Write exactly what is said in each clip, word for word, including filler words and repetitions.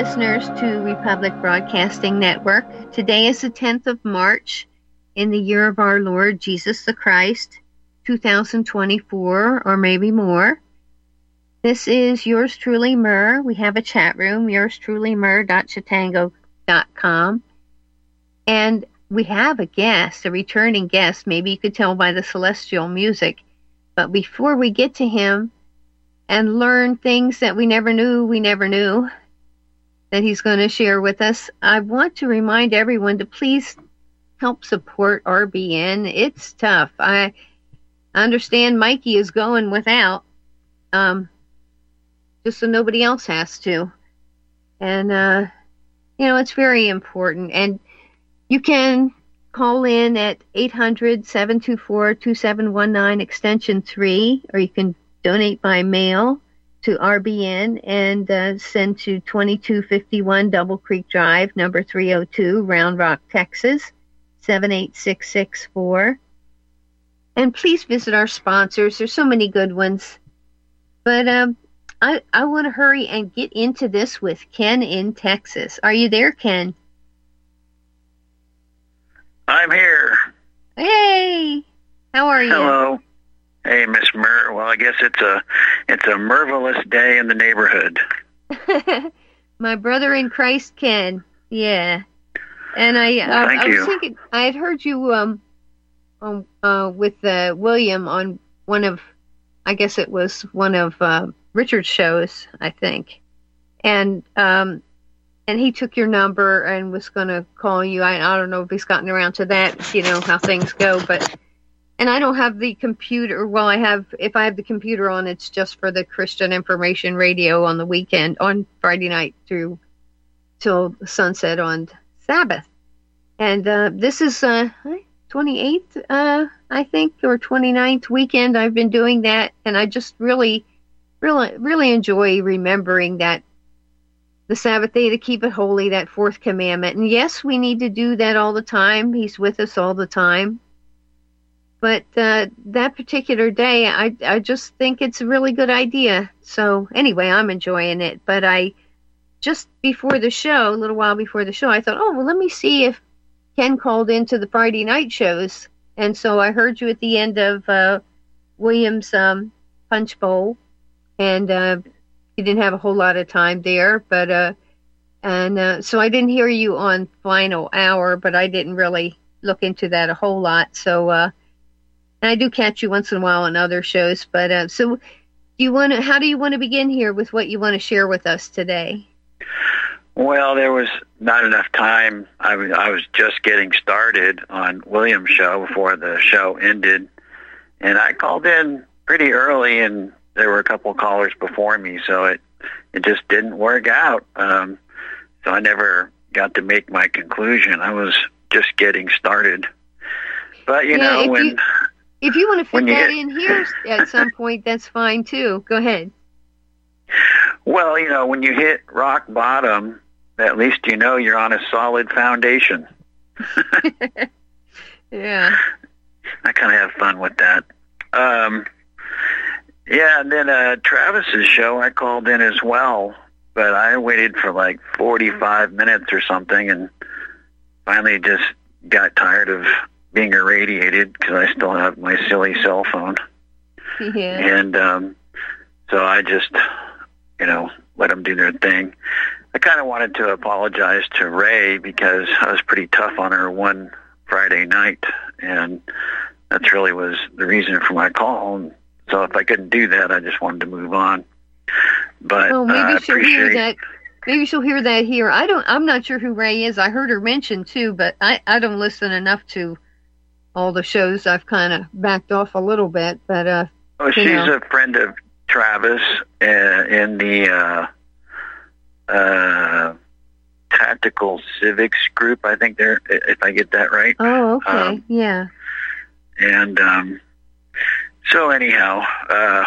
listeners to Republic Broadcasting Network. Today is the tenth of March in the year of our Lord Jesus the Christ, two thousand twenty-four, or maybe more. This is yours truly, Myrrh. We have a chat room, yours truly, myrrh dot chatango dot com. And we have a guest, a returning guest. Maybe you could tell by the celestial music. But before we get to him and learn things that we never knew we never knew that he's going to share with us, I want to remind everyone to please help support R B N. It's tough. I understand Mikey is going without, um, just so nobody else has to. And, uh, you know, it's very important. And you can call in at eight hundred, seven two four, two seven one nine, extension three, or you can donate by mail to R B N and uh, send to twenty-two fifty-one Double Creek Drive, number three oh two, Round Rock, Texas, seven eight six six four. And please visit our sponsors. There's so many good ones. But um, I, I want to hurry and get into this with Ken in Texas. Are you there, Ken? I'm here. Hey, how are you? Hello. Hey, Miss Myrrh. Well, I guess it's a it's a marvelous day in the neighborhood. My brother in Christ, Ken. Yeah, and I Well, uh, thank I was you. thinking I had heard you um um uh with uh, William on one of, I guess it was one of uh, Richard's shows, I think, and um and he took your number and was going to call you. I I don't know if he's gotten around to that. You know how things go, but. And I don't have the computer. Well, I have, if I have the computer on, it's just for the Christian Information Radio on the weekend, on Friday night through till sunset on Sabbath. And uh, this is uh, twenty-eighth, uh, I think, or twenty-ninth weekend I've been doing that. And I just really, really, really enjoy remembering that the Sabbath day to keep it holy, that fourth commandment. And yes, we need to do that all the time. He's with us all the time. But uh, that particular day, I I just think it's a really good idea. So anyway, I'm enjoying it. But I, just before the show, a little while before the show, I thought, oh, well, let me see if Ken called into the Friday night shows. And so I heard you at the end of uh, William's um, Punch Bowl. And uh, you didn't have a whole lot of time there. But uh, and uh, so I didn't hear you on Final Hour, but I didn't really look into that a whole lot. So... Uh, And I do catch you once in a while on other shows, but uh, so do you want to? How do you want to begin here with what you want to share with us today? Well, there was not enough time. I was I was just getting started on William's show before the show ended, and I called in pretty early, and there were a couple of callers before me, so it it just didn't work out. Um, so I never got to make my conclusion. I was just getting started, but you Yeah, know if when. you- If you want to fit When you that hit- in here at some point, that's fine too. Go ahead. Well, you know, when you hit rock bottom, at least you know you're on a solid foundation. Yeah. I kind of have fun with that. Um, yeah, and then uh, Travis's show, I called in as well, but I waited for like forty-five minutes or something, and finally just got tired of being irradiated because I still have my silly cell phone. Yeah. And um, so I just, you know, let them do their thing. I kind of wanted to apologize to Ray because I was pretty tough on her one Friday night, and that's really was the reason for my call. And so if I couldn't do that, I just wanted to move on. But Oh, maybe uh, I she'll hear appreciate that. Maybe she'll hear that here. I don't. I'm not sure who Ray is. I heard her mentioned too, but I I don't listen enough to all the shows. I've kind of backed off a little bit, but uh. Well, you she's know. a friend of Travis uh, in the uh, uh, Tactical Civics group. I think they're, if I get that right. Oh, okay. Um, Yeah. And um, so anyhow, uh,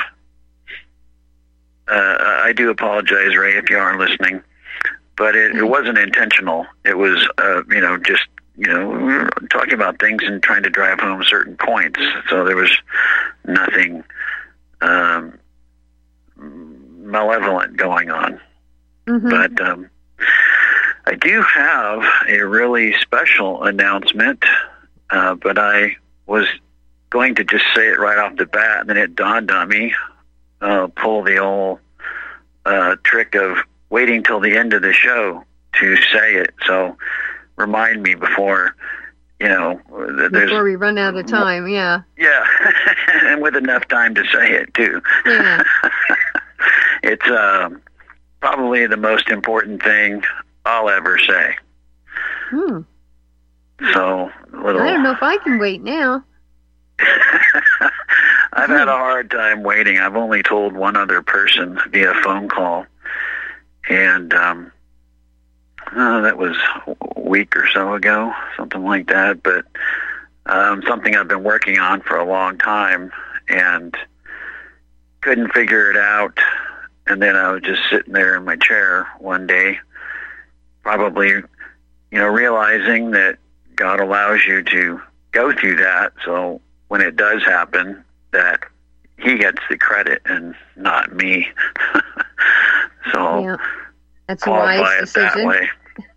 uh, I do apologize, Ray, if you are listening, but it, it wasn't intentional. It was, uh, you know, just, you know, we were talking about things and trying to drive home certain points. So there was nothing um, malevolent going on. Mm-hmm. But um, I do have a really special announcement, uh, but I was going to just say it right off the bat, and then it dawned on me, uh, pull the old uh, trick of waiting till the end of the show to say it. So remind me before, you know, there's... Before we run out of time, yeah. Yeah, and with enough time to say it, too. Yeah. It's uh, probably the most important thing I'll ever say. Hmm. So, little... I don't know if I can wait now. I've had a hard time waiting. I've only told one other person via phone call, and um, oh, that was a week or so ago, something like that. But um, something I've been working on for a long time, and couldn't figure it out. And then I was just sitting there in my chair one day, probably, you know, realizing that God allows you to go through that. So when it does happen, that he gets the credit and not me. So yeah, that's a qualify wise it decision. that way.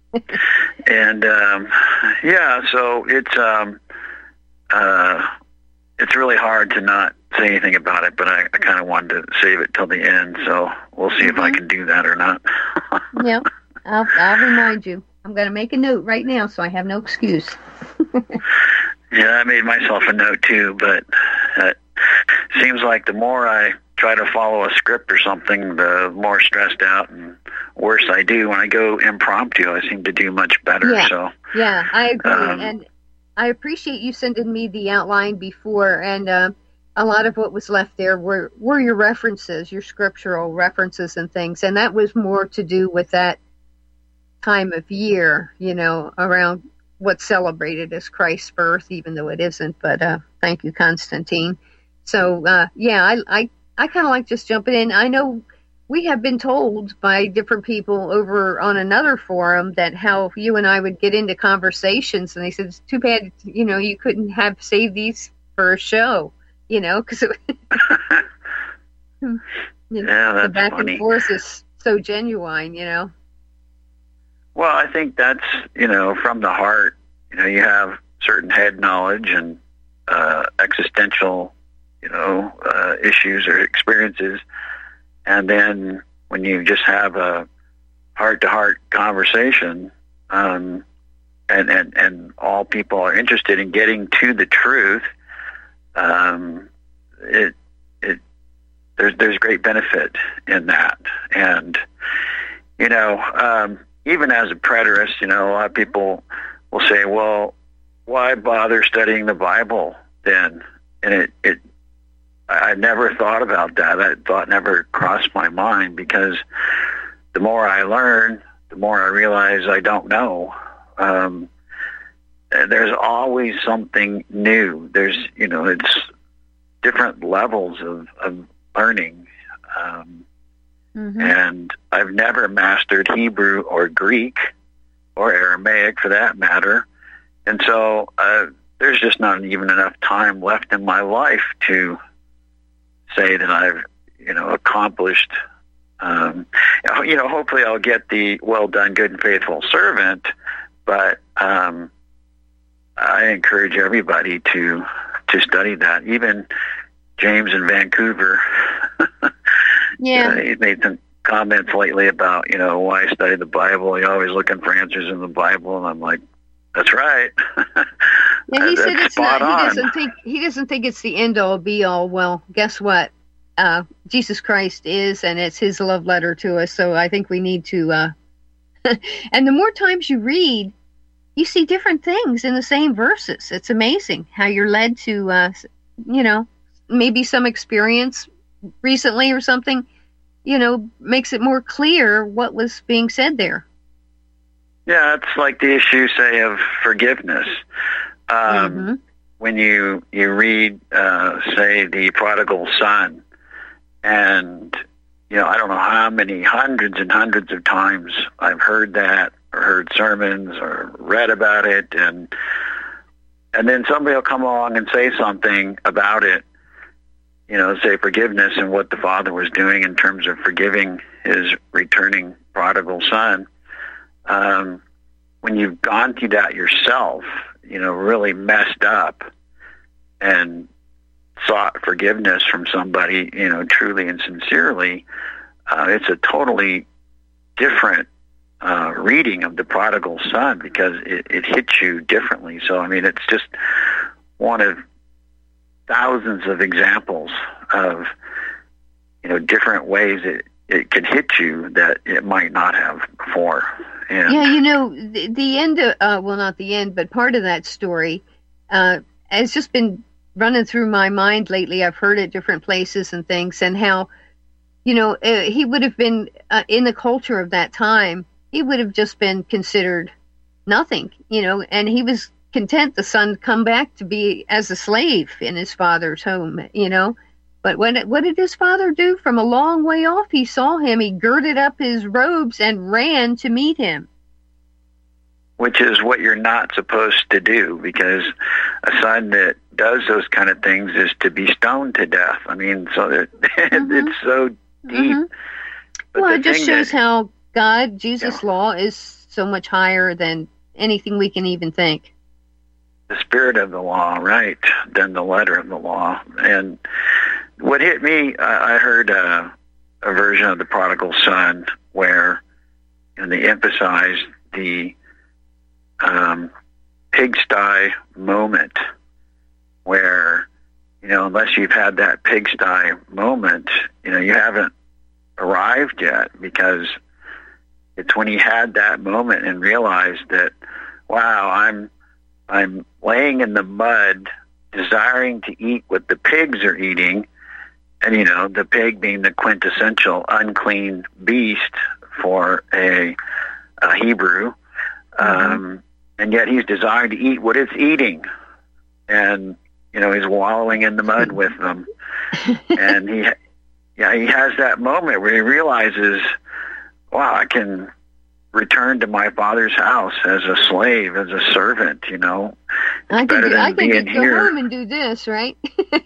And um, yeah, so it's um, uh, it's really hard to not say anything about it, but I, I kind of wanted to save it till the end. So we'll see Mm-hmm. if I can do that or not. Yeah, I'll, I'll remind you. I'm going to make a note right now so I have no excuse. Yeah, I made myself a note too, but it seems like the more I try to follow a script or something, the more stressed out and worse I do. When I go impromptu, I seem to do much better. Yeah. So Yeah, I agree. Um, and I appreciate you sending me the outline before, and uh, a lot of what was left there were, were your references, your scriptural references and things, and that was more to do with that time of year, you know, around what's celebrated as Christ's birth, even though it isn't. But uh, thank you, Constantine. So, uh, yeah, I I, I kind of like just jumping in. I know we have been told by different people over on another forum that how you and I would get into conversations, and they said, it's too bad, you know, you couldn't have saved these for a show, you know, because it you know, yeah, the that's back funny. and forth is so genuine, you know. Well, I think that's, you know, from the heart. You know, you have certain head knowledge and uh, existential, you know, uh, issues or experiences. And then when you just have a heart-to-heart conversation, um, and, and, and all people are interested in getting to the truth, um, it, it, there's, there's great benefit in that. And, you know, um, even as a preterist, you know, a lot of people will say, well, why bother studying the Bible then? And it, it I never thought about that. That thought never crossed my mind, because the more I learn, the more I realize I don't know. Um, there's always something new. There's, you know, it's different levels of, of learning. Um, Mm-hmm. And I've never mastered Hebrew or Greek or Aramaic for that matter. And so uh, there's just not even enough time left in my life to say that I've, you know, accomplished, um, you know, hopefully I'll get the well done, good and faithful servant, but um, I encourage everybody to, to study that. Even James in Vancouver, Yeah. Uh, he's made some comments lately about, you know, why study the Bible. You're always looking for answers in the Bible, and I'm like, that's right. Yeah, he That's said it's spot not. He on. doesn't think he doesn't think it's the end all be all. Well, guess what? Uh, Jesus Christ is, and it's His love letter to us. So I think we need to. Uh, and the more times you read, you see different things in the same verses. It's amazing how you're led to, uh, you know, maybe some experience recently or something, you know, makes it more clear what was being said there. Yeah, it's like the issue, say, of forgiveness. Um, Mhm. When you you read, uh, say, the prodigal son, and you know, I don't know how many hundreds and hundreds of times I've heard that, or heard sermons, or read about it, and and then somebody will come along and say something about it. You know, say forgiveness and what the Father was doing in terms of forgiving his returning prodigal son. um, when you've gone through that yourself, you know, really messed up and sought forgiveness from somebody, you know, truly and sincerely, uh, it's a totally different uh, reading of the prodigal son, because it, it hits you differently. So, I mean, it's just one of thousands of examples of, you know, different ways it, it can hit you that it might not have before. And yeah, you know, the, the end of, uh, well, not the end, but part of that story uh, has just been running through my mind lately. I've heard it different places and things, and how, you know, uh, he would have been, uh, in the culture of that time, he would have just been considered nothing, you know, and he was content the son come back to be as a slave in his father's home, you know. But when what did his father do? From a long way off, he saw him, he girded up his robes and ran to meet him. Which is what you're not supposed to do, because a son that does those kind of things is to be stoned to death. I mean, so that mm-hmm. it's so deep. Mm-hmm. Well, it just shows that, how God, Jesus' yeah. law is so much higher than anything we can even think. The spirit of the law, right, than the letter of the law. And what hit me, I, I heard uh, a version of the prodigal son where, and they emphasized the um, pigsty moment, where, you know, unless you've had that pigsty moment, you know, you haven't arrived yet, because it's when he had that moment and realized that, wow, I'm I'm laying in the mud, desiring to eat what the pigs are eating, and, you know, the pig being the quintessential unclean beast for a, a Hebrew, mm-hmm. um, and yet he's desiring to eat what it's eating, and, you know, he's wallowing in the mud with them, and he, yeah, he has that moment where he realizes, wow, I can return to my father's house as a slave, as a servant, you know. It's I can, better do, than I can being go here. home and do this, right?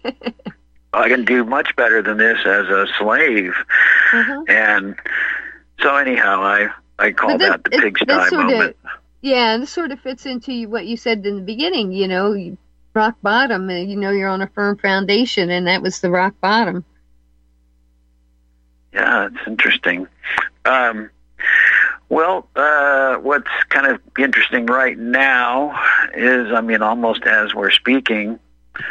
I can do much better than this as a slave. Uh-huh. And so anyhow, I, I call that, that the pigsty moment. Of, yeah, and this sort of fits into what you said in the beginning, you know, you, rock bottom, you know, you're on a firm foundation, and that was the rock bottom. Yeah, it's interesting. Um, well, uh, what's kind of interesting right now is, I mean, almost as we're speaking,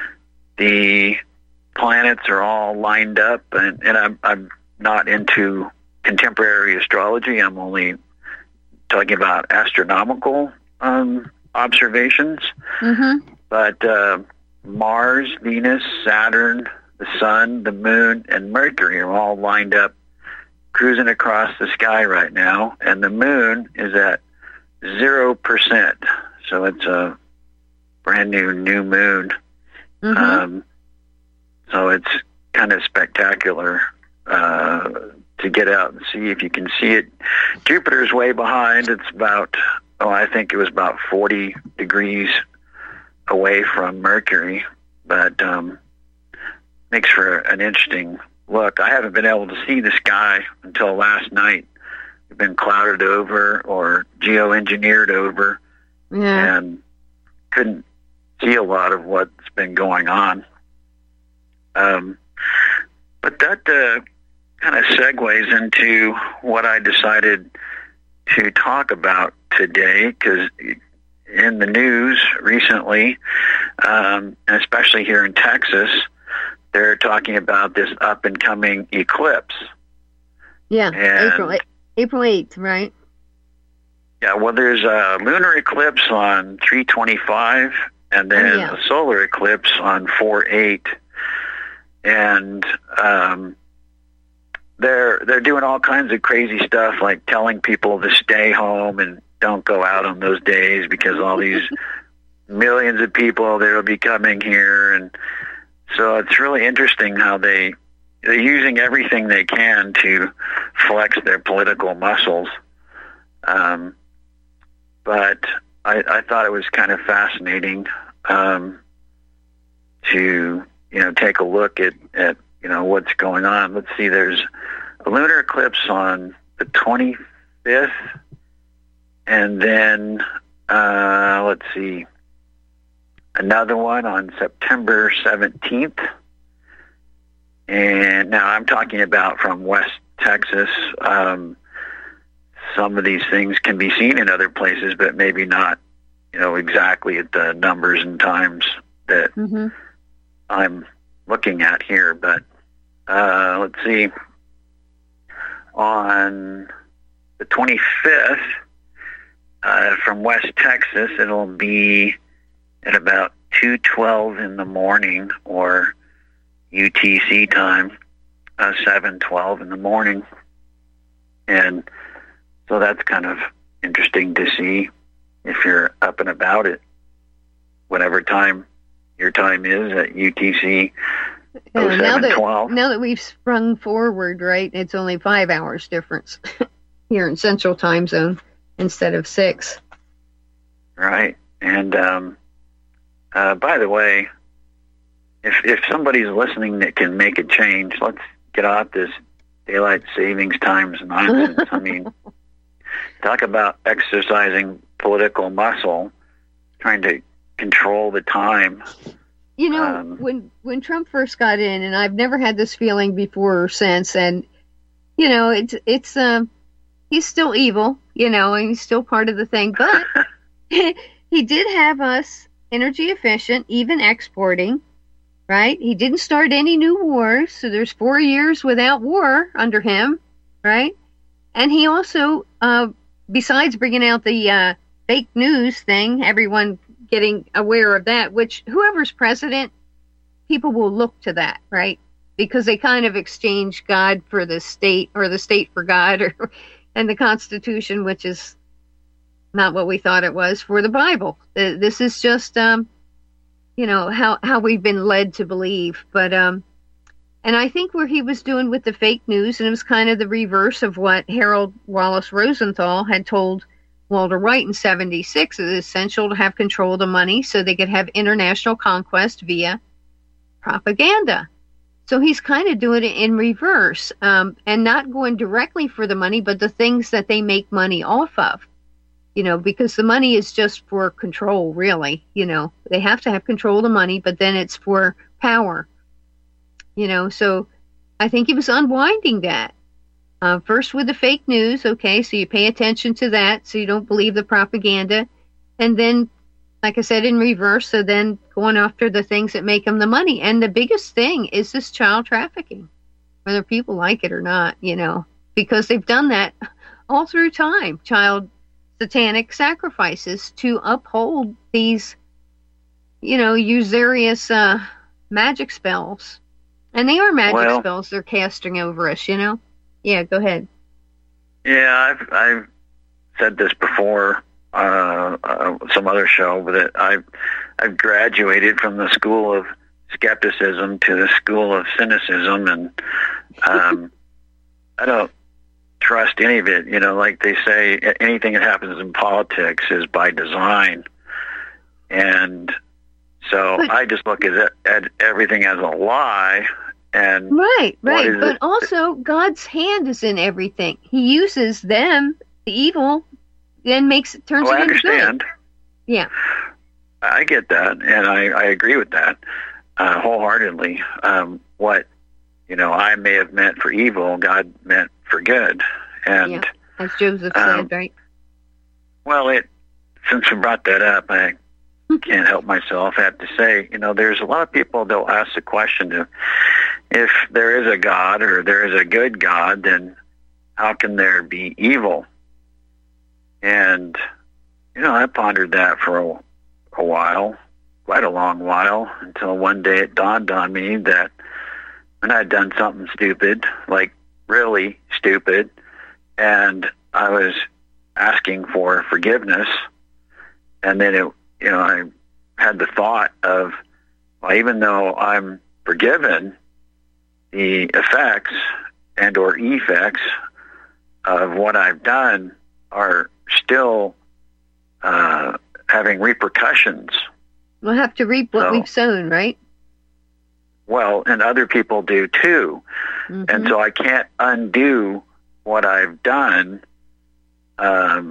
the planets are all lined up, and, and I'm, I'm not into contemporary astrology. I'm only talking about astronomical um, observations. Mm-hmm. But uh, Mars, Venus, Saturn, the Sun, the Moon, and Mercury are all lined up, cruising across the sky right now, and the Moon is at zero percent. So it's a brand new new moon. Mm-hmm. Um, so it's kind of spectacular uh, to get out and see if you can see it. Jupiter's way behind. It's about, oh, I think it was about forty degrees away from Mercury, but um, makes for an interesting look. I haven't been able to see the sky until last night. We've been clouded over or geoengineered over, yeah. and couldn't see a lot of what's been going on. Um, but that uh, kind of segues into what I decided to talk about today, because in the news recently, um, and especially here in Texas, they're talking about this up-and-coming eclipse. Yeah, and April April eighth, right? Yeah, well, there's a lunar eclipse on three twenty-five, and then oh, yeah. a solar eclipse on four eight. And um, they're they're doing all kinds of crazy stuff, like telling people to stay home and don't go out on those days because all these millions of people that will be coming here. And so it's really interesting how they, they're using everything they can to flex their political muscles. Um, but I, I thought it was kind of fascinating um, to, you know, take a look at, at, you know, what's going on. Let's see, there's a lunar eclipse on the twenty-fifth and then uh, let's see, another one on September seventeenth. And now I'm talking about from West Texas. Um, some of these things can be seen in other places, but maybe not, you know, exactly at the numbers and times that mm-hmm. I'm looking at here. But uh, let's see, on the twenty-fifth, uh, from West Texas, it'll be at about two twelve in the morning, or U T C time, uh, seven twelve in the morning. And so that's kind of interesting to see if you're up and about it, whatever time your time is at U T C. Yeah, now that, now that we've sprung forward, right, it's only five hours difference here in Central Time Zone instead of six. Right. And um, uh, by the way, if if somebody's listening that can make a change, let's get off this daylight savings times nonsense. I mean, talk about exercising political muscle, trying to control the time. You know, um, when when Trump first got in, and I've never had this feeling before or since, and you know, it's it's um, he's still evil, you know, and he's still part of the thing, but he did have us energy efficient, even exporting, right? He didn't start any new wars, so there's four years without war under him, right? And he also, uh, besides bringing out the uh, fake news thing, everyone getting aware of that, which whoever's president, people will look to that, right? Because they kind of exchange God for the state, or the state for God, or and the Constitution, which is not what we thought it was, for the Bible. This is just, um, you know, how, how we've been led to believe. But, um, and I think where he was doing with the fake news, and it was kind of the reverse of what Harold Wallace Rosenthal had told Walter White in seventy-six, it is essential to have control of the money so they could have international conquest via propaganda. So he's kind of doing it in reverse, um, and not going directly for the money, but the things that they make money off of. You know, because the money is just for control, really. You know, they have to have control of the money, but then it's for power. You know, so I think he was unwinding that. Uh, first with the fake news, okay, so you pay attention to that, so you don't believe the propaganda. And then, like I said, in reverse, so then going after the things that make them the money. And the biggest thing is this child trafficking, whether people like it or not, you know, because they've done that all through time, child satanic sacrifices to uphold these, you know, usurious uh, magic spells. And they are magic well, spells they're casting over us, you know? Yeah, go ahead. Yeah, I've I've said this before, uh, uh, some other show, but that I've I've graduated from the school of skepticism to the school of cynicism, and um, I don't trust any of it. You know, like they say, anything that happens in politics is by design, and so but, I just look at it, at everything as a lie. And right, right. But it? also, God's hand is in everything. He uses them, the evil, then makes it turns oh, it I into understand. good. Yeah, I get that, and I, I agree with that uh, wholeheartedly. Um, what you know, I may have meant for evil, God meant for good, and yeah, as Joseph um, said, right? Well, it since we brought that up, I can't help myself. I have to say, you know, there's a lot of people that'll ask the question to. If there is a God, or there is a good God, then how can there be evil? And, you know, I pondered that for a, a while, quite a long while, until one day it dawned on me that when I'd done something stupid, like really stupid, and I was asking for forgiveness, and then it, you know, I had the thought of, well, even though I'm forgiven, the effects and or effects of what I've done are still uh, having repercussions. We'll have to reap what so, we've sown, right? Well, and other people do too. Mm-hmm. And so I can't undo what I've done um,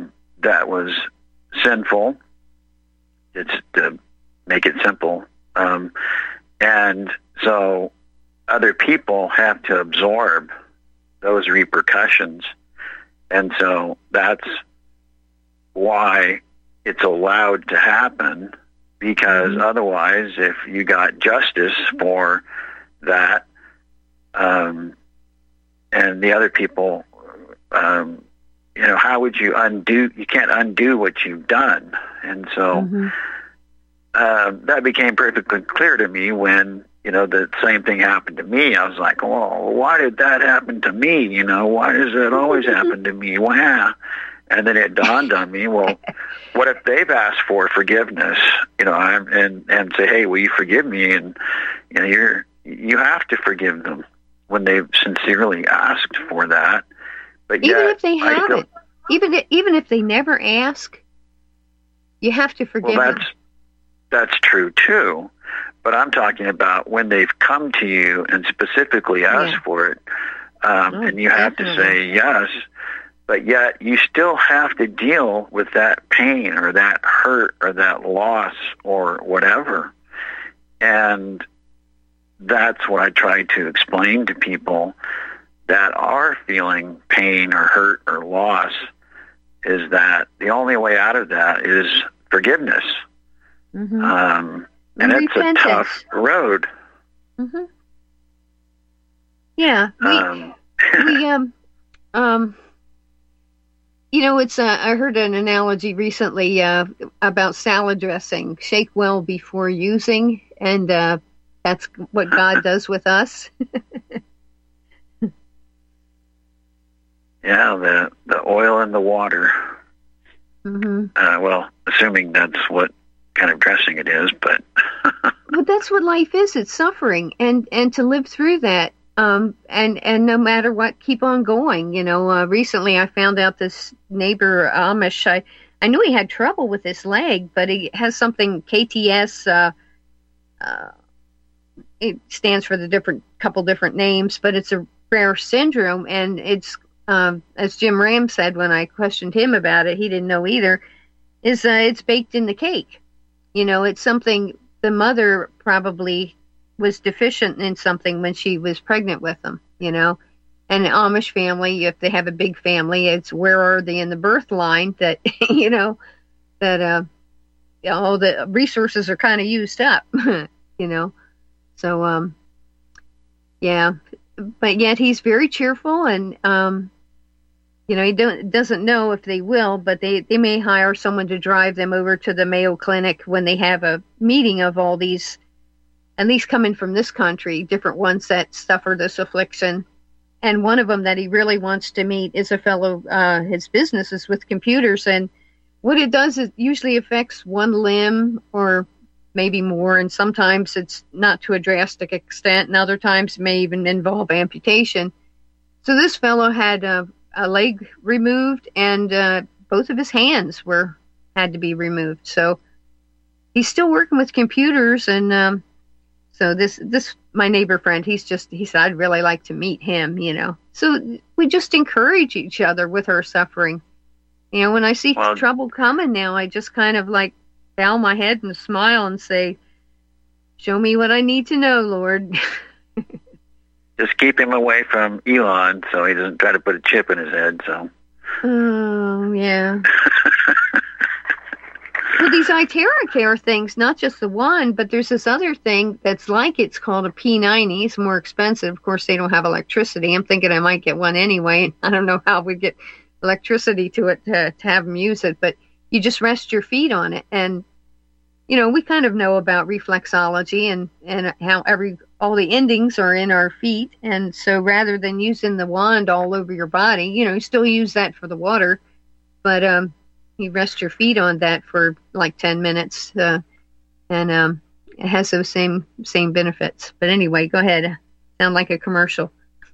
that was sinful. It's to make it simple. Um, and so other people have to absorb those repercussions. And so that's why it's allowed to happen, because mm-hmm. otherwise, if you got justice for that, um, and the other people, um, you know, how would you undo? You can't undo what you've done. And so mm-hmm. uh, that became perfectly clear to me when, you know, the same thing happened to me. I was like, well, why did that happen to me? You know, why does that always happen to me? Wow. And then it dawned on me, well, what if they've asked for forgiveness, you know, I'm, and, and say, hey, will you forgive me? And, you know, you're, you have to forgive them when they've sincerely asked for that. But even yet, if they haven't, even if, even if they never ask, you have to forgive well, that's, them. That's true too. But I'm talking about when they've come to you and specifically asked yeah. for it, um, oh, and you have definitely. to say yes. But yet you still have to deal with that pain or that hurt or that loss or whatever. And that's what I try to explain to people that are feeling pain or hurt or loss, is that the only way out of that is forgiveness. Mm-hmm. Um, and, and it's repentance. A tough road. Mm-hmm. Yeah. We, um, we, um, um, you know, it's, uh, I heard an analogy recently, uh, about salad dressing. Shake well before using. And, uh, that's what God does with us. Yeah, the the oil and the water. Mm-hmm. Uh, well, assuming that's what kind of dressing it is, but. But that's what life is. It's suffering, and and to live through that, um, and and no matter what, keep on going. You know, uh, recently I found out this neighbor Amish. I I knew he had trouble with his leg, but he has something K T S. Uh, uh, it stands for the different couple different names, but it's a rare syndrome, and it's. Um, as Jim Ram said when I questioned him about it, he didn't know either, is uh, it's baked in the cake. You know, it's something the mother probably was deficient in something when she was pregnant with them, you know. And the Amish family, if they have a big family, it's where are they in the birth line that, you know, that uh, all the resources are kind of used up, you know. So, um, yeah. But yet he's very cheerful and, um, you know, he don't, doesn't know if they will, but they, they may hire someone to drive them over to the Mayo Clinic when they have a meeting of all these, and these coming from this country, different ones that suffer this affliction. And one of them that he really wants to meet is a fellow, uh, his business is with computers. And what it does is usually affects one limb or maybe more. And sometimes it's not to a drastic extent. And other times it may even involve amputation. So this fellow had a, a leg removed, and uh, both of his hands were had to be removed. So he's still working with computers, and um, so this this my neighbor friend, he's just he said I'd really like to meet him, you know. So we just encourage each other with our suffering. You know, when I see well, trouble coming now, I just kind of like bow my head and smile and say, "Show me what I need to know, Lord." Just keep him away from Elon so he doesn't try to put a chip in his head. So. Oh, yeah. Well, these iTerracare things, not just the one, but there's this other thing that's like it's called a P ninety. It's more expensive. Of course, they don't have electricity. I'm thinking I might get one anyway. I don't know how we get electricity to it to, to have them use it, but you just rest your feet on it. And, you know, we kind of know about reflexology and, and how every all the endings are in our feet. And so rather than using the wand all over your body, you know, you still use that for the water, but um, you rest your feet on that for like ten minutes. Uh, and um, it has those same same benefits. But anyway, go ahead. Sound like a commercial.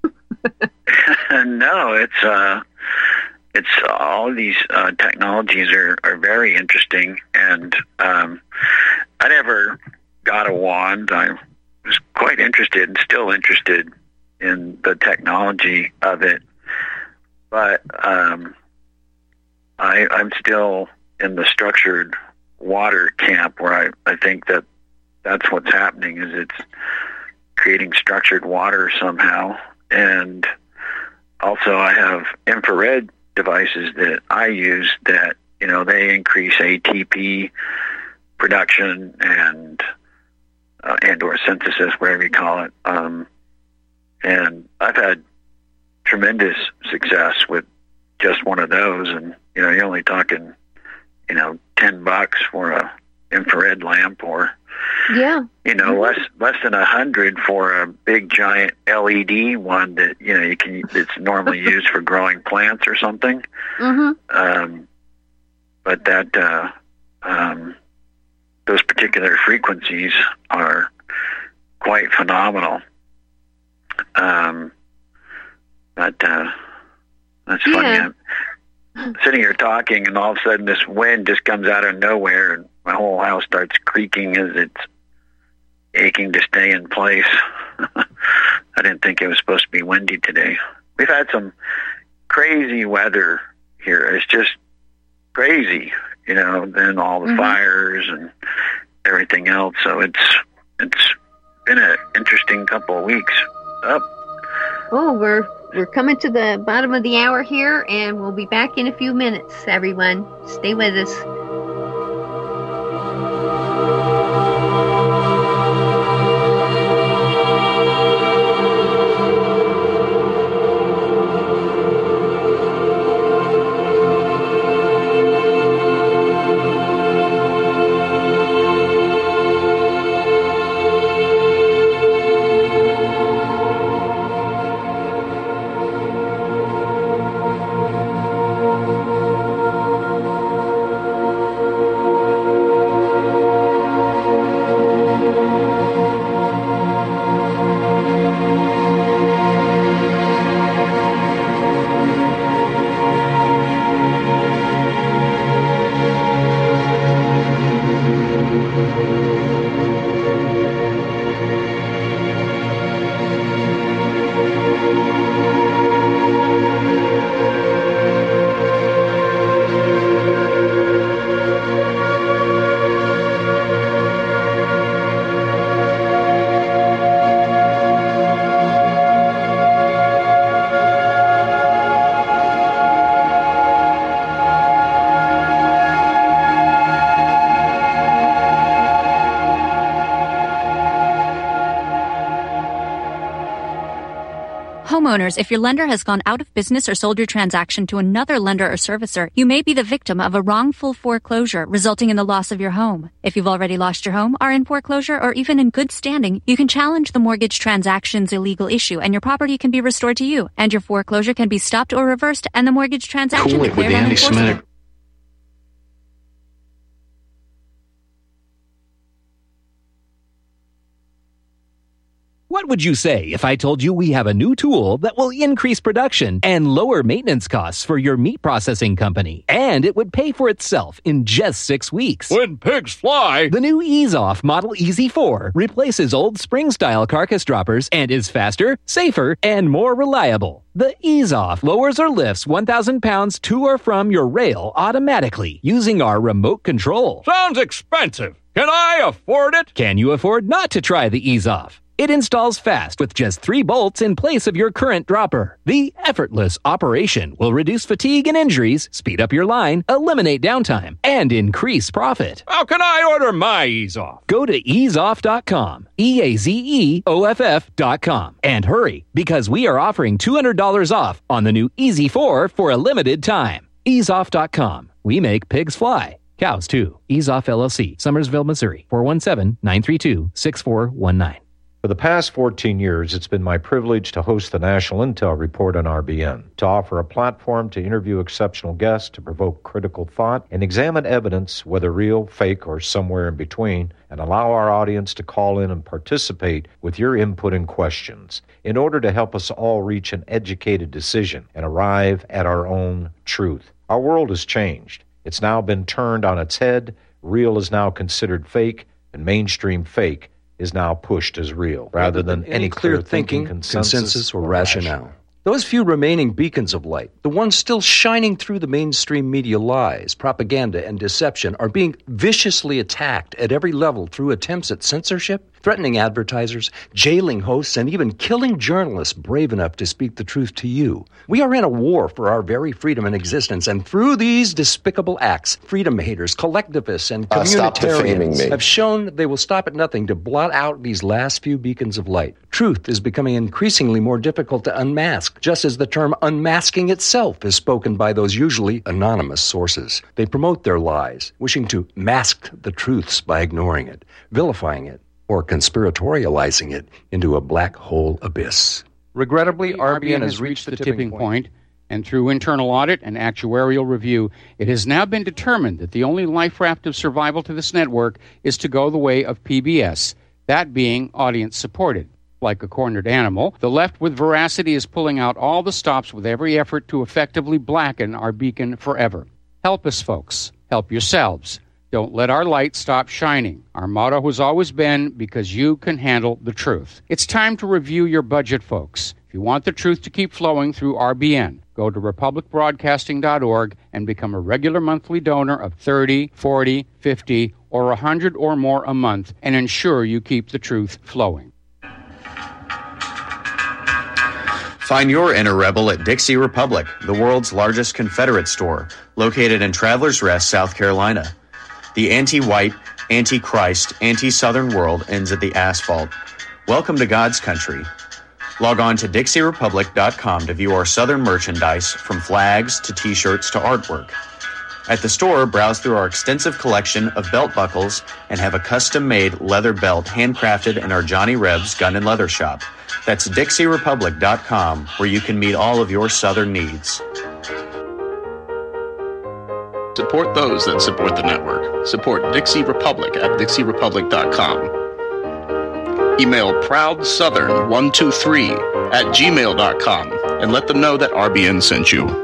No, it's uh, it's all these uh, technologies are, are very interesting. And um, I never got a wand. I was quite interested and still interested in the technology of it. But um, I, I'm still in the structured water camp where I, I think that that's what's happening is it's creating structured water somehow. And also I have infrared devices that I use that, you know, they increase A T P production and uh, and or synthesis, whatever you call it. Um, and I've had tremendous success with just one of those. And, you know, you're only talking, you know, ten bucks for a infrared lamp or, yeah, you know, less less than a hundred for a big giant L E D one that, you know, you can, it's normally used for growing plants or something. Mm-hmm. Um, but that, uh, um, those particular frequencies are quite phenomenal. Um, but, uh, that's funny. Yeah. I'm sitting here talking and all of a sudden this wind just comes out of nowhere and my whole house starts creaking as it's aching to stay in place. I didn't think it was supposed to be windy today. We've had some crazy weather here. It's just crazy, you know, then all the mm-hmm. fires and everything else. So it's it's been an interesting couple of weeks. Up. Oh, we're we're coming to the bottom of the hour here, and we'll be back in a few minutes, everyone. Stay with us. Homeowners, if your lender has gone out of business or sold your transaction to another lender or servicer, you may be the victim of a wrongful foreclosure, resulting in the loss of your home. If you've already lost your home, are in foreclosure, or even in good standing, you can challenge the mortgage transaction's illegal issue, and your property can be restored to you, and your foreclosure can be stopped or reversed, and the mortgage transaction cool declared unenforceable. What would you say if I told you we have a new tool that will increase production and lower maintenance costs for your meat processing company? And it would pay for itself in just six weeks. When pigs fly! The new Ease Off Model E Z four replaces old spring-style carcass droppers and is faster, safer, and more reliable. The Ease Off lowers or lifts one thousand pounds to or from your rail automatically using our remote control. Sounds expensive. Can I afford it? Can you afford not to try the Ease Off? It installs fast with just three bolts in place of your current dropper. The effortless operation will reduce fatigue and injuries, speed up your line, eliminate downtime, and increase profit. How can I order my Ease Off? Go to ease off dot com, E A Z E O F F dot com, and hurry, because we are offering two hundred dollars off on the new E Z four for a limited time. ease off dot com. We make pigs fly. Cows, too. Ease Off L L C, Summersville, Missouri, four one seven, nine three two, six four one nine. For the past fourteen years, it's been my privilege to host the National Intel Report on R B N, to offer a platform to interview exceptional guests, to provoke critical thought, and examine evidence, whether real, fake, or somewhere in between, and allow our audience to call in and participate with your input and questions in order to help us all reach an educated decision and arrive at our own truth. Our world has changed. It's now been turned on its head. Real is now considered fake, and mainstream fake is now pushed as real, rather than any clear thinking, consensus, consensus or rationale. Those few remaining beacons of light, the ones still shining through the mainstream media lies, propaganda, and deception, are being viciously attacked at every level through attempts at censorship, threatening advertisers, jailing hosts, and even killing journalists brave enough to speak the truth to you. We are in a war for our very freedom and existence, and through these despicable acts, freedom haters, collectivists, and Uh, stop defaming communitarians me. have shown they will stop at nothing to blot out these last few beacons of light. Truth is becoming increasingly more difficult to unmask, just as the term unmasking itself is spoken by those usually anonymous sources. They promote their lies, wishing to mask the truths by ignoring it, vilifying it, or conspiratorializing it into a black hole abyss. Regrettably, R B N has reached the tipping point, and through internal audit and actuarial review, it has now been determined that the only life raft of survival to this network is to go the way of P B S, that being audience-supported. Like a cornered animal, the left with veracity is pulling out all the stops with every effort to effectively blacken our beacon forever. Help us, folks. Help yourselves. Don't let our light stop shining. Our motto has always been, because you can handle the truth. It's time to review your budget, folks. If you want the truth to keep flowing through R B N, go to republic broadcasting dot org and become a regular monthly donor of thirty, forty, fifty, or one hundred or more a month and ensure you keep the truth flowing. Find your inner rebel at Dixie Republic, the world's largest Confederate store, located in Travelers Rest, South Carolina. The anti-white, anti-Christ, anti-Southern world ends at the asphalt. Welcome to God's country. Log on to dixie republic dot com to view our Southern merchandise, from flags to t-shirts to artwork. At the store, browse through our extensive collection of belt buckles and have a custom-made leather belt handcrafted in our Johnny Rebs Gun and Leather Shop. That's dixie republic dot com, where you can meet all of your Southern needs. Support those that support the network. Support Dixie Republic at dixie republic dot com. Email proud southern one two three at gmail dot com and let them know that R B N sent you.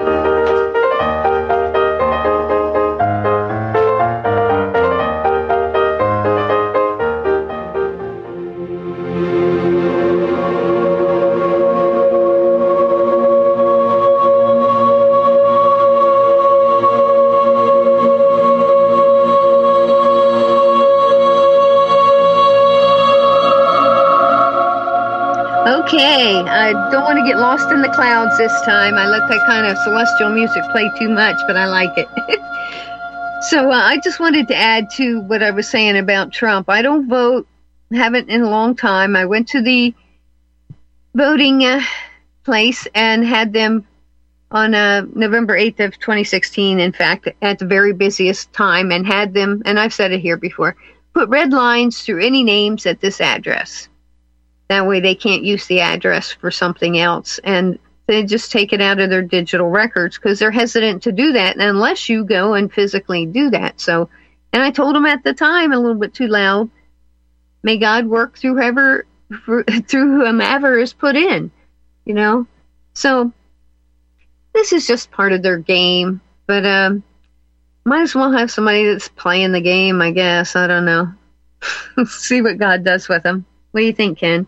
Okay, I don't want to get lost in the clouds this time. I let that kind of celestial music play too much, but I like it. So uh, I just wanted to add to what I was saying about Trump. I don't vote, haven't in a long time. I went to the voting uh, place and had them on uh, November eighth of twenty sixteen, in fact, at the very busiest time, and had them, and I've said it here before, put red lines through any names at this address. That way they can't use the address for something else, and they just take it out of their digital records because they're hesitant to do that unless you go and physically do that. So, and I told them at the time, a little bit too loud, may God work through whoever, for, through whomever is put in, you know. So this is just part of their game, but um, might as well have somebody that's playing the game, I guess. I don't know. See what God does with them. What do you think, Ken?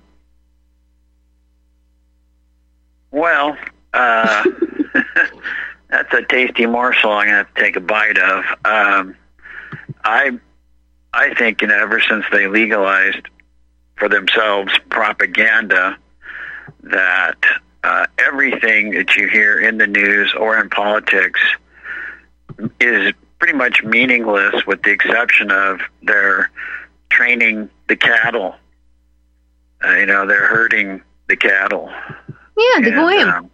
Well, uh, that's a tasty morsel I'm going to have to take a bite of. Um, I, I think, you know, ever since they legalized for themselves propaganda, that uh, everything that you hear in the news or in politics is pretty much meaningless, with the exception of they're training the cattle. Uh, you know, they're herding the cattle. Yeah, the goyim. Um,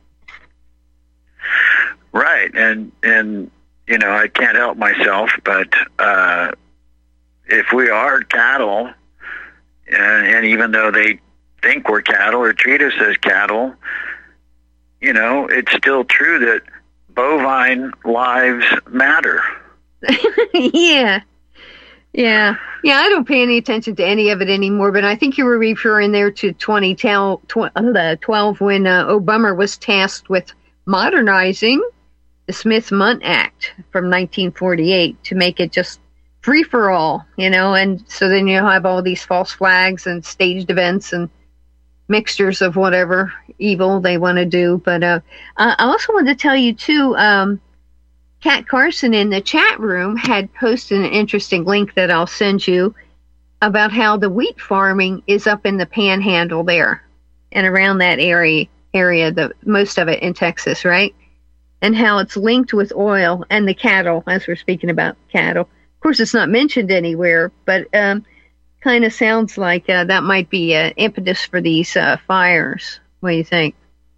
right, and and you know, I can't help myself, but uh, if we are cattle, and, and even though they think we're cattle or treat us as cattle, you know, it's still true that bovine lives matter. Yeah. Yeah. Yeah, I don't pay any attention to any of it anymore, but I think you were referring there to twenty twelve when uh, Obama was tasked with modernizing the Smith-Mundt Act from nineteen forty-eight to make it just free for all, you know, and so then you have all these false flags and staged events and mixtures of whatever evil they want to do. But uh, I also wanted to tell you, too, um, Kat Carson in the chat room had posted an interesting link that I'll send you about how the wheat farming is up in the panhandle there and around that area, area, the most of it in Texas, right? And how it's linked with oil and the cattle, as we're speaking about cattle. Of course, it's not mentioned anywhere, but um, kind of sounds like uh, that might be an impetus for these uh, fires. What do you think?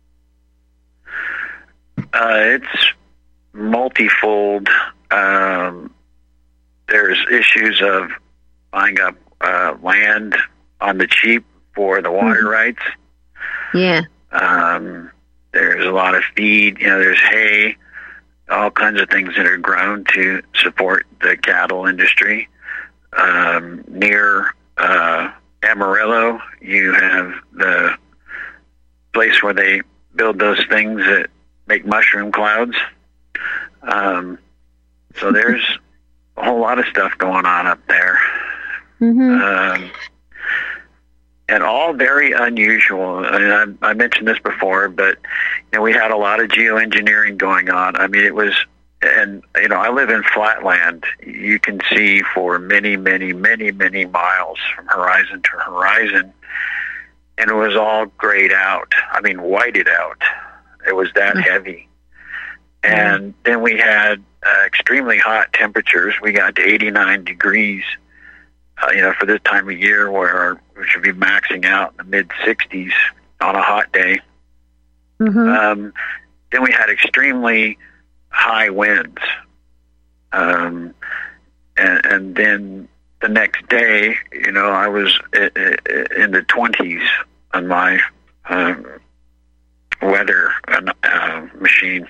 Uh, it's multifold. Um, there's issues of buying up uh, land on the cheap for the water mm-hmm. rights. Yeah. Um, there's a lot of feed. You know, there's hay, all kinds of things that are grown to support the cattle industry. Um, near uh, Amarillo, you have the place where they build those things that make mushroom clouds. Um, so there's a whole lot of stuff going on up there. Mm-hmm. Um, and all very unusual. I mean, I, I mentioned this before, but you know, we had a lot of geoengineering going on. I mean, it was, and you know, I live in flatland. You can see for many, many, many, many miles from horizon to horizon, and it was all grayed out. I mean, whited out. It was that mm-hmm. heavy. And mm-hmm. then we had uh, extremely hot temperatures. We got to eighty-nine degrees. Uh, you know, for this time of year where we should be maxing out in the mid sixties on a hot day. Mm-hmm. Um, then we had extremely high winds. Um, and, and then the next day, you know, I was in the twenties on my um, weather uh, machine.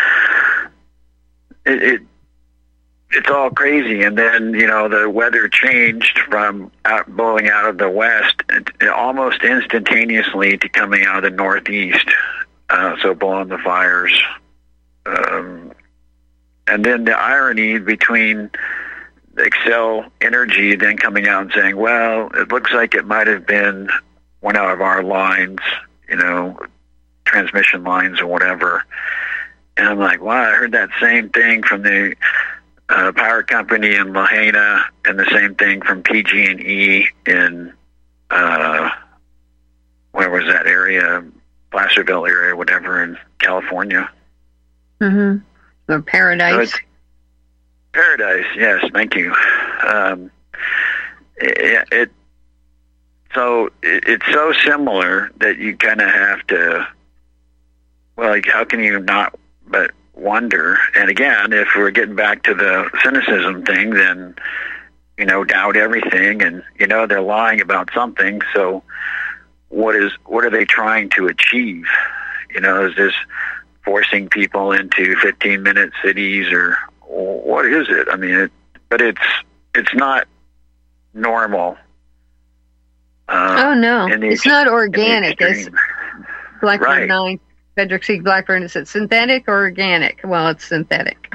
It, it It's all crazy, and then you know the weather changed from out, blowing out of the west it, almost instantaneously to coming out of the northeast, uh, so blowing the fires. Um, and then the irony between Xcel Energy then coming out and saying, "Well, it looks like it might have been one of our lines, you know, transmission lines or whatever." And I'm like, "Wow, I heard that same thing from the." Uh, power company in Lahaina, and the same thing from P G and E in uh, where was that area, Placerville area, whatever, in California. Mm-hmm. Or Paradise. So Paradise, yes, thank you. Um, it, it so it, it's so similar that you kind of have to. Well, like, how can you not but wonder? And again, if we're getting back to the cynicism thing, then you know, doubt everything, and you know they're lying about something. So, what is what are they trying to achieve? You know, is this forcing people into fifteen minute cities, or, or what is it? I mean, it, but it's it's not normal. Uh, oh no, it's not organic. It's Blackburn right. nine. Frederick C. Blackburn, is it synthetic or organic? Well, it's synthetic.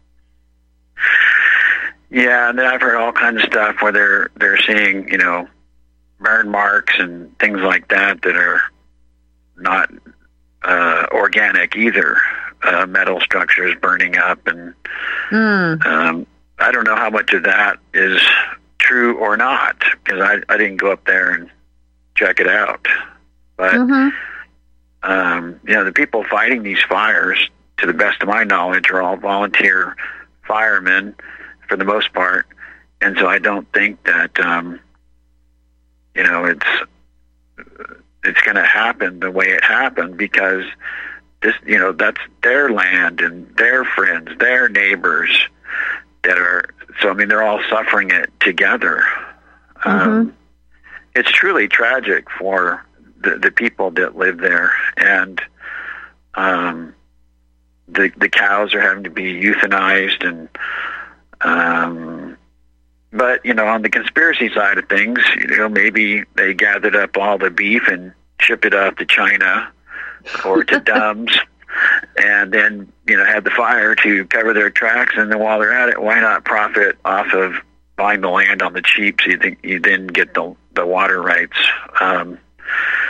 Yeah, and then I've heard all kinds of stuff where they're they're seeing, you know, burn marks and things like that that are not uh, organic either. Uh, metal structures burning up, and mm. um, I don't know how much of that is true or not, because I, I didn't go up there and check it out. But mm-hmm. Um, you know, the people fighting these fires, to the best of my knowledge, are all volunteer firemen for the most part. And so I don't think that, um, you know, it's, it's going to happen the way it happened, because this, you know, that's their land and their friends, their neighbors that are, so I mean, they're all suffering it together. Mm-hmm. Um, it's truly tragic for The, the people that live there, and um, the the cows are having to be euthanized, and um, but you know, on the conspiracy side of things, you know, maybe they gathered up all the beef and shipped it off to China or to Dumbs, and then you know had the fire to cover their tracks, and then while they're at it, why not profit off of buying the land on the cheap, so you think you then get the the water rights. Um,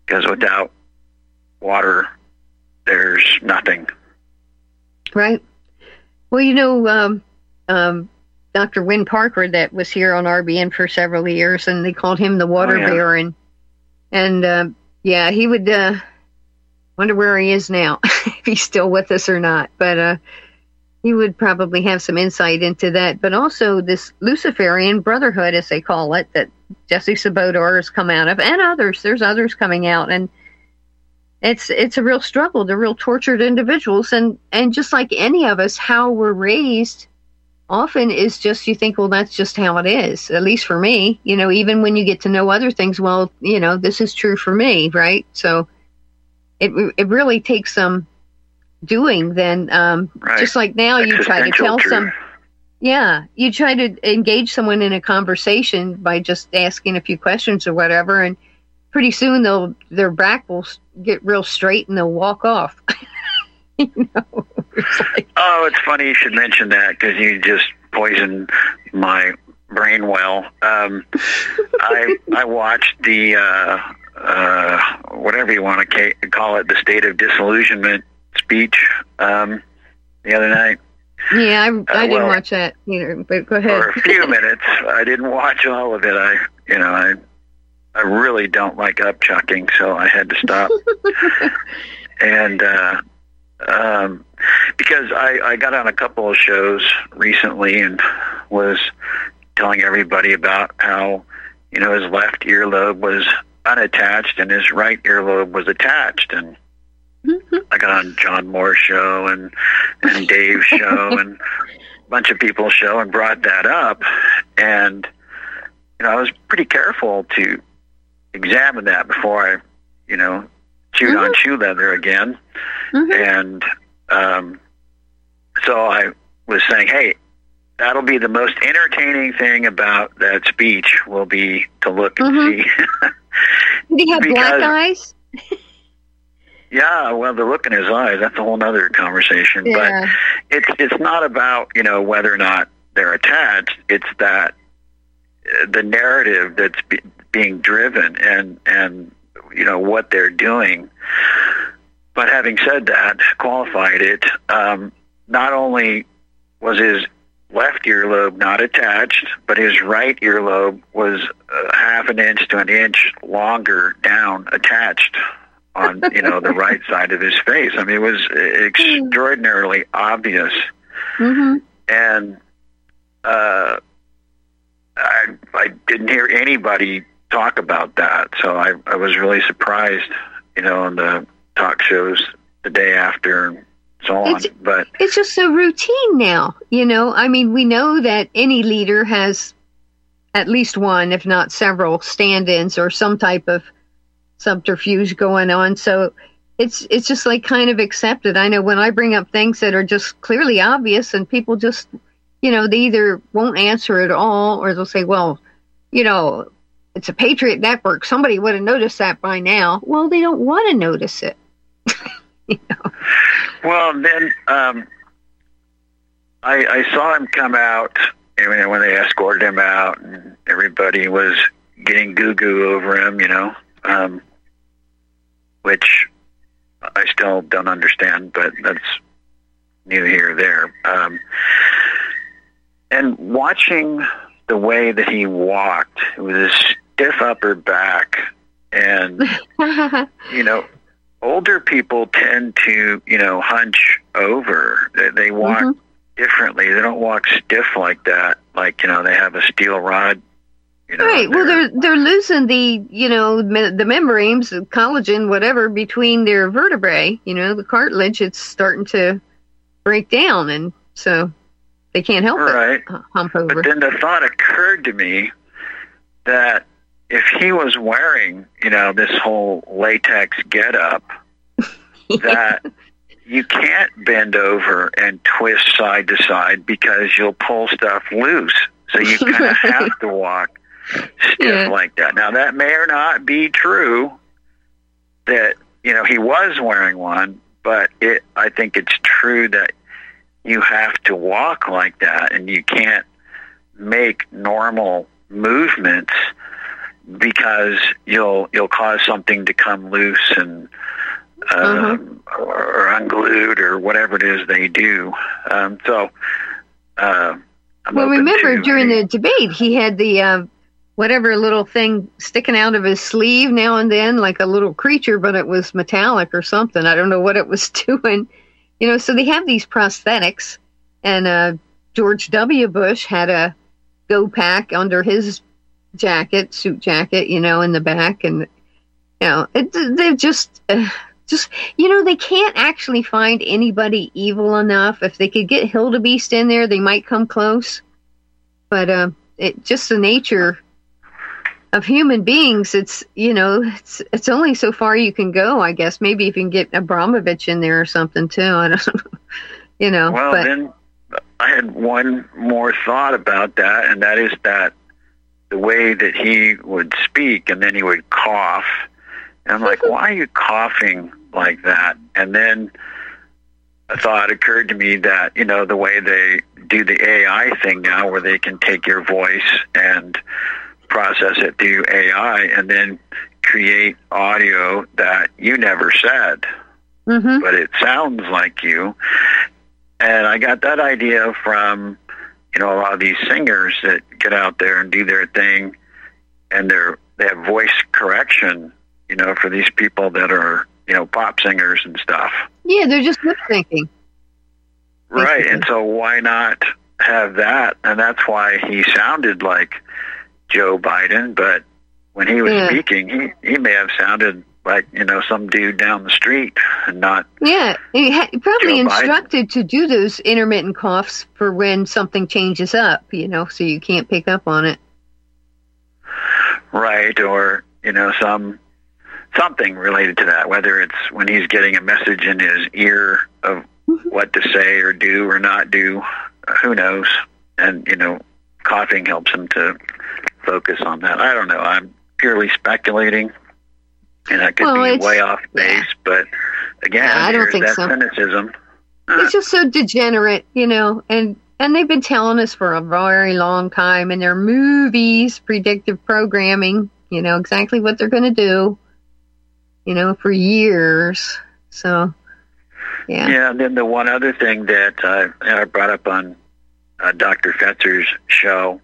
because without water, there's nothing. Right. Well, you know, um, um, Doctor Wynn Parker, that was here on R B N for several years, and they called him the Water oh, yeah. Baron. And uh, yeah, he would uh, wonder where he is now, if he's still with us or not. But uh, he would probably have some insight into that. But also this Luciferian Brotherhood, as they call it, that Jesse Sabodar has come out of, and others. There's others coming out, and it's it's a real struggle. They're real tortured individuals, and and just like any of us, how we're raised often is just, you think, well, that's just how it is. At least for me, you know. Even when you get to know other things, well, you know, this is true for me, right? So it it really takes some doing. Then, um, right. just like now, you try to tell truth. some. Yeah, you try to engage someone in a conversation by just asking a few questions or whatever, and pretty soon they'll their back will get real straight and they'll walk off. You know, it's like, oh, it's funny you should mention that, because you just poisoned my brain well. Um, I I watched the uh, uh, whatever you want to call it, the State of Disillusionment speech um, the other night. Yeah, I, I uh, didn't well, watch that either, but go ahead. For a few minutes. I didn't watch all of it. I, you know, I, I really don't like upchucking, so I had to stop. and uh, um, because I, I got on a couple of shows recently and was telling everybody about how, you know, his left earlobe was unattached and his right earlobe was attached, and Mm-hmm. I got on John Moore's show and, and Dave's show and a bunch of people's show and brought that up. And, you know, I was pretty careful to examine that before I, you know, chewed mm-hmm. on shoe leather again. Mm-hmm. And um, so I was saying, hey, that'll be the most entertaining thing about that speech will be to look and mm-hmm. see. Did he have because, black eyes? Yeah, well, the look in his eyes, that's a whole other conversation. Yeah. But it's it's not about, you know, whether or not they're attached. It's that uh, the narrative that's be, being driven and, and, you know, what they're doing. But having said that, qualified it, um, not only was his left earlobe not attached, but his right earlobe was uh, half an inch to an inch longer down attached on, you know, the right side of his face. I mean, it was extraordinarily obvious. Mm-hmm. And uh, I, I didn't hear anybody talk about that. So I, I was really surprised, you know, on the talk shows the day after and so on. It's, but it's just so routine now, you know. I mean, we know that any leader has at least one, if not several, stand-ins or some type of subterfuge going on, so it's it's just like kind of accepted. I know when I bring up things that are just clearly obvious and people just, you know, they either won't answer at all or they'll say, well, you know, it's a Patriot Network, somebody would have noticed that by now. Well, they don't want to notice it. You know? Well, then um, I, I saw him come out, I mean, when they escorted him out and everybody was getting goo-goo over him, you know, um, which I still don't understand, but that's neither here nor there. Um, and watching the way that he walked, it was a stiff upper back, and, you know, older people tend to, you know, hunch over. They, they walk mm-hmm. differently. They don't walk stiff like that, like, you know, they have a steel rod. You know, right. Well, they're they're losing the, you know, me, the membranes, the collagen, whatever, between their vertebrae. You know, the cartilage, it's starting to break down, and so they can't help right. it. Hump over. But then the thought occurred to me that if he was wearing, you know, this whole latex getup, yeah. that you can't bend over and twist side to side because you'll pull stuff loose. So you kind of have to walk stiff yeah. like that. Now, that may or not be true that, you know, he was wearing one, but it, I think it's true that you have to walk like that and you can't make normal movements because you'll you'll cause something to come loose and uh, uh-huh. or, or unglued or whatever it is they do. Um, so, uh, I'm well, remember to, during the debate, he had the uh, whatever little thing sticking out of his sleeve now and then, like a little creature, but it was metallic or something. I don't know what it was doing. You know, so they have these prosthetics, and uh, George W. Bush had a Go Pack under his jacket, suit jacket, you know, in the back, and you know, it, they're just, uh, just, you know, they can't actually find anybody evil enough. If they could get Hildebeest in there, they might come close. But uh, it just the nature of human beings. It's, you know, it's it's only so far you can go, I guess. Maybe if you can get Abramovich in there or something too. I don't know. You know. Well, but, then I had one more thought about that, and that is that the way that he would speak, and then he would cough. And I'm like, why are you coughing like that? And then a thought occurred to me that, you know, the way they do the A I thing now, where they can take your voice and process it through A I and then create audio that you never said, mm-hmm. but it sounds like you. And I got that idea from, you know, a lot of these singers that get out there and do their thing, and they're, they have voice correction, you know, for these people that are, you know, pop singers and stuff. Yeah, they're just lip syncing. Right, and so why not have that? And that's why he sounded like Joe Biden, but when he was yeah. speaking, he, he may have sounded like, you know, some dude down the street and not. Yeah, he ha- probably Joe instructed Biden. to do those intermittent coughs for when something changes up, you know, so you can't pick up on it. Right, or, you know, some something related to that, whether it's when he's getting a message in his ear of mm-hmm. what to say or do or not do, uh, who knows? And, you know, coughing helps him to focus on that. I don't know. I'm purely speculating, and I could well, be way off base, yeah. but again, I don't there's think that so. cynicism. It's just so degenerate, you know, and, and they've been telling us for a very long time in their movies, predictive programming, you know, exactly what they're going to do, you know, for years. So, yeah. Yeah, and then the one other thing that uh, I brought up on uh, Doctor Fetzer's show,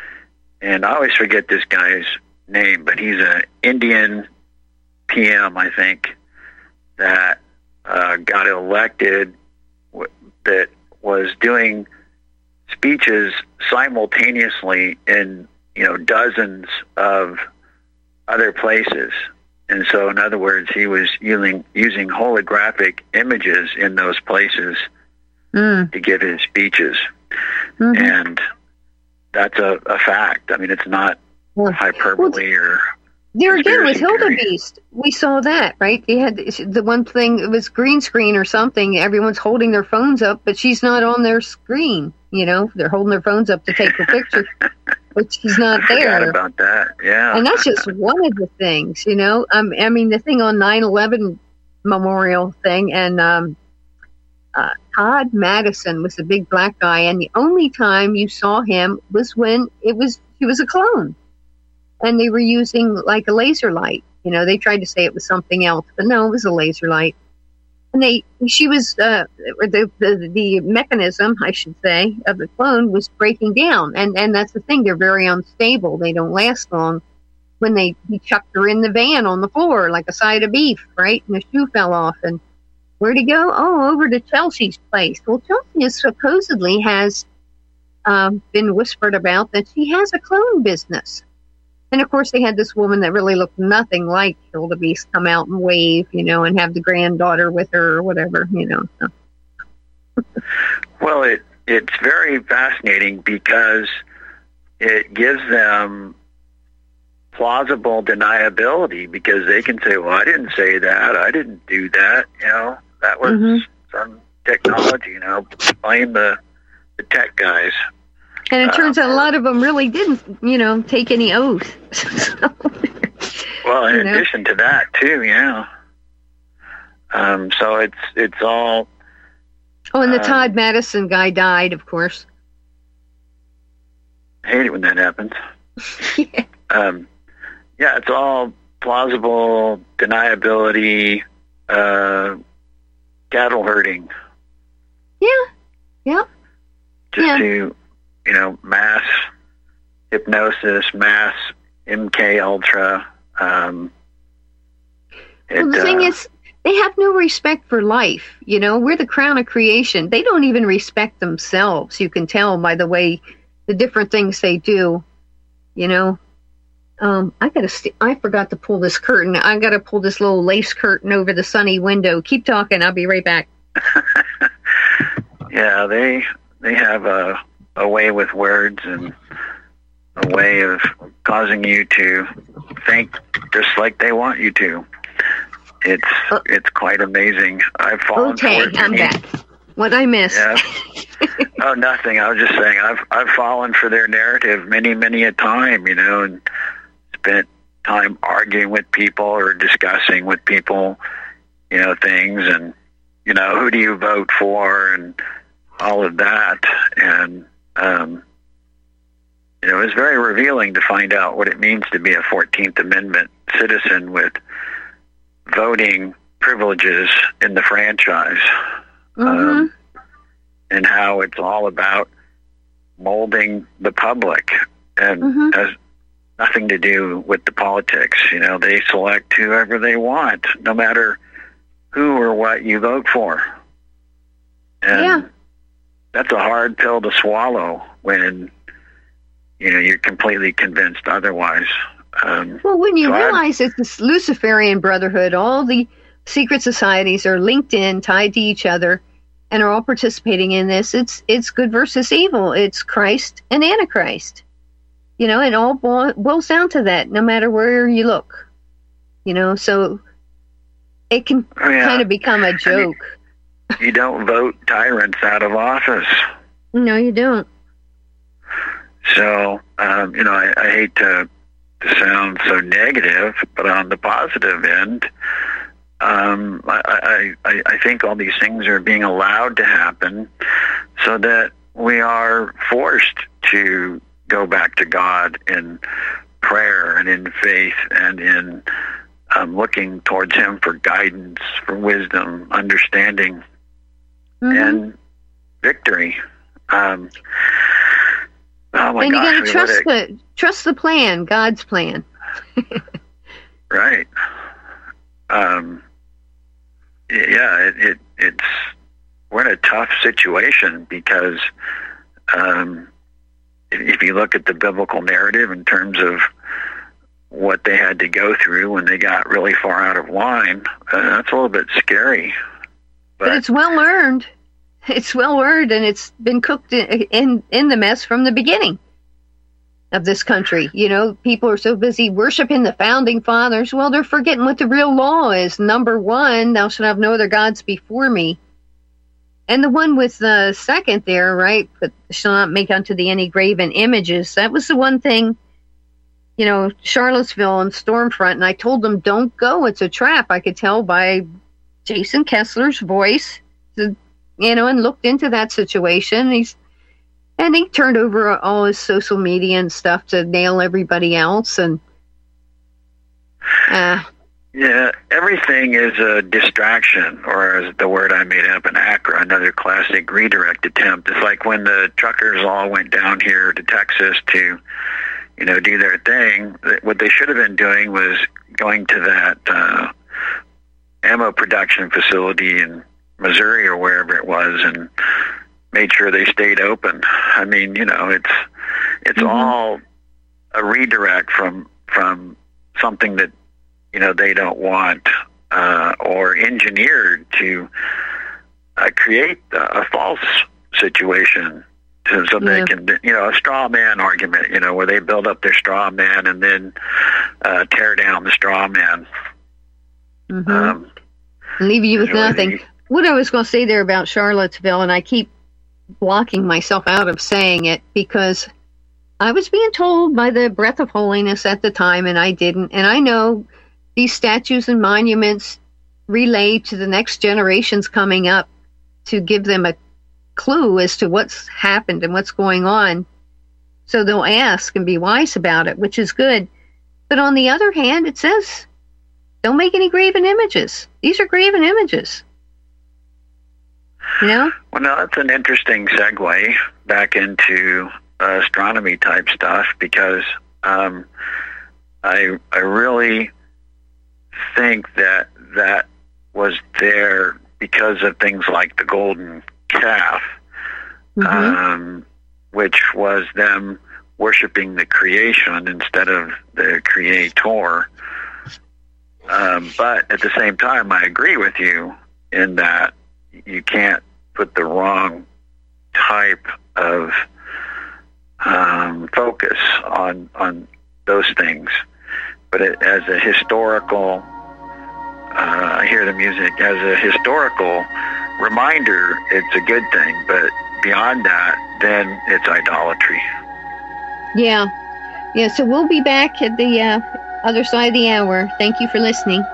and I always forget this guy's name, but he's an Indian P M, I think, that uh, got elected w- that was doing speeches simultaneously in, you know, dozens of other places. And so, in other words, he was using, using holographic images in those places mm. to give his speeches. Mm-hmm. And that's a, a fact. I mean, it's not well, hyperbole well, or... There again with theory. Hildebeest, we saw that, right? They had the one thing, it was green screen or something. Everyone's holding their phones up, but she's not on their screen. You know, they're holding their phones up to take a picture, but she's not I there. forgot about that, yeah. And that's just one of the things, you know. Um, I mean, the thing on nine eleven memorial thing, and um, uh, Todd Madison was a big black guy, and the only time you saw him was when it was he was a clone. And they were using like a laser light. You know, they tried to say it was something else, but no, it was a laser light. And they, she was, uh, the, the, the mechanism, I should say, of the clone was breaking down. And, and that's the thing. They're very unstable. They don't last long. When they, he chucked her in the van on the floor like a side of beef, right? And the shoe fell off. And where'd he go? Oh, over to Chelsea's place. Well, Chelsea is supposedly has, um, been whispered about that she has a clone business. And, of course, they had this woman that really looked nothing like Hildebeest come out and wave, you know, and have the granddaughter with her or whatever, you know. So. Well, it it's very fascinating because it gives them plausible deniability, because they can say, well, I didn't say that. I didn't do that. You know, that was mm-hmm. some technology, you know, blame the, the tech guys. And it turns uh, out a lot of them really didn't, you know, take any oath. Well, in you know? addition to that, too, yeah. Um, so it's it's all... Oh, and the um, Todd Madison guy died, of course. I hate it when that happens. yeah. Um, yeah, it's all plausible deniability, uh, cattle herding. Yeah, yeah. Just yeah. to, you know, mass hypnosis, mass M K Ultra. Um, it, well, the thing uh, is, they have no respect for life. You know, we're the crown of creation. They don't even respect themselves. You can tell by the way, the different things they do. You know, um, I gotta. St- I forgot to pull this curtain. I gotta pull this little lace curtain over the sunny window. Keep talking. I'll be right back. Yeah, they they have a a way with words and a way of causing you to think just like they want you to. It's uh, it's quite amazing. I've fallen okay, for it. I'm many, back. What I missed? Yeah. Oh, nothing. I was just saying I've I've fallen for their narrative many many a time, you know, and spent time arguing with people or discussing with people, you know, things and you know who do you vote for and all of that, and um, you know, it's very revealing to find out what it means to be a fourteenth Amendment citizen with voting privileges in the franchise, mm-hmm. um, and how it's all about molding the public and mm-hmm. has nothing to do with the politics. You know, they select whoever they want, no matter who or what you vote for. And yeah. that's a hard pill to swallow when, you know, you're completely convinced otherwise. Um, well, when you so realize I'm, it's this Luciferian Brotherhood, all the secret societies are linked in, tied to each other, and are all participating in this. It's it's good versus evil. It's Christ and Antichrist. You know, it all boils down to that, no matter where you look. You know, so it can oh, yeah. kind of become a joke. I mean, you don't vote tyrants out of office. No, you don't. So, um, you know, I, I hate to, to sound so negative, but on the positive end, um, I, I, I think all these things are being allowed to happen so that we are forced to go back to God in prayer and in faith and in um, looking towards Him for guidance, for wisdom, understanding, mm-hmm. and victory. Um, oh my and gosh, you got to trust a, the trust the plan, God's plan. Right. Um, yeah, it, it it's we're in a tough situation because um, if, if you look at the biblical narrative in terms of what they had to go through when they got really far out of line, uh, that's a little bit scary. But, but it's well earned. It's well earned, and it's been cooked in, in in the mess from the beginning of this country. You know, people are so busy worshiping the founding fathers. Well, they're forgetting what the real law is. Number one, thou shalt have no other gods before me. And the one with the second there, right? But shall not make unto thee any graven images. That was the one thing, you know, Charlottesville and Stormfront. And I told them, don't go. It's a trap. I could tell by Jason Kessler's voice, the, you know, and looked into that situation. He's And he turned over all his social media and stuff to nail everybody else. And uh, yeah, everything is a distraction, or as the word I made up in Accra, another classic redirect attempt. It's like when the truckers all went down here to Texas to, you know, do their thing. What they should have been doing was going to that uh, ammo production facility in Missouri or wherever it was and made sure they stayed open. I mean, you know, it's it's mm-hmm. all a redirect from from something that, you know, they don't want, uh, or engineered to uh, create a, a false situation to, so yeah. they can, you know, a straw man argument, you know, where they build up their straw man and then uh, tear down the straw man. Mm-hmm. Um, Leave you with nothing. Really, what I was going to say there about Charlottesville, and I keep blocking myself out of saying it because I was being told by the breath of holiness at the time, and I didn't. And I know these statues and monuments relay to the next generations coming up to give them a clue as to what's happened and what's going on. So they'll ask and be wise about it, which is good. But on the other hand, it says, don't make any graven images. These are graven images. You know? Well, now that's an interesting segue back into uh, astronomy type stuff, because um, I I really think that that was there because of things like the golden calf, mm-hmm. um, which was them worshiping the creation instead of the creator. Um, but at the same time, I agree with you in that you can't put the wrong type of um, focus on on those things. But it, as a historical, uh, I hear the music, as a historical reminder, it's a good thing. But beyond that, then it's idolatry. Yeah. Yeah, so we'll be back at the uh, other side of the hour. Thank you for listening.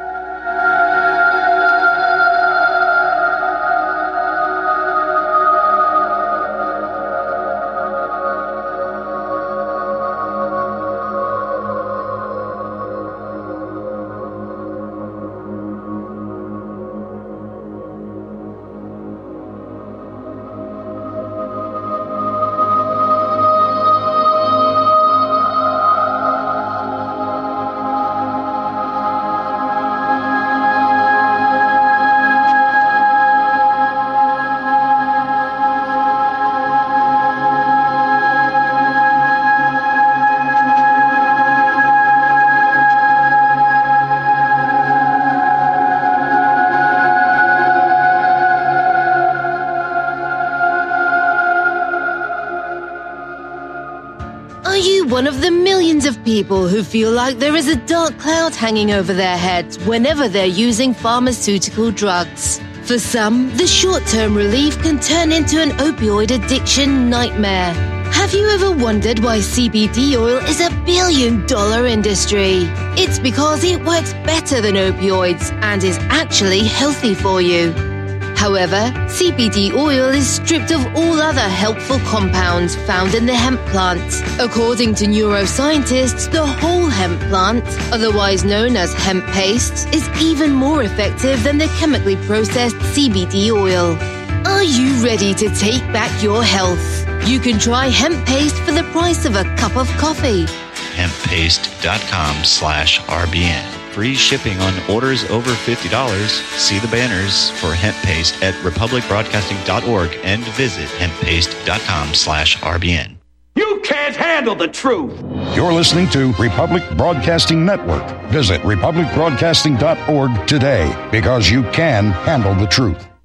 One of the millions of people who feel like there is a dark cloud hanging over their heads whenever they're using pharmaceutical drugs. For some, the short-term relief can turn into an opioid addiction nightmare. Have you ever wondered why C B D oil is a billion-dollar industry? It's because it works better than opioids and is actually healthy for you. However, C B D oil is stripped of all other helpful compounds found in the hemp plant. According to neuroscientists, the whole hemp plant, otherwise known as hemp paste, is even more effective than the chemically processed C B D oil. Are you ready to take back your health? You can try hemp paste for the price of a cup of coffee. hemppaste.com slash RBN. Free shipping on orders over fifty dollars. See the banners for hemp paste at republic broadcasting dot org and visit hemppaste.com slash RBN. You can't handle the truth. You're listening to Republic Broadcasting Network. Visit republic broadcasting dot org today, because you can handle the truth.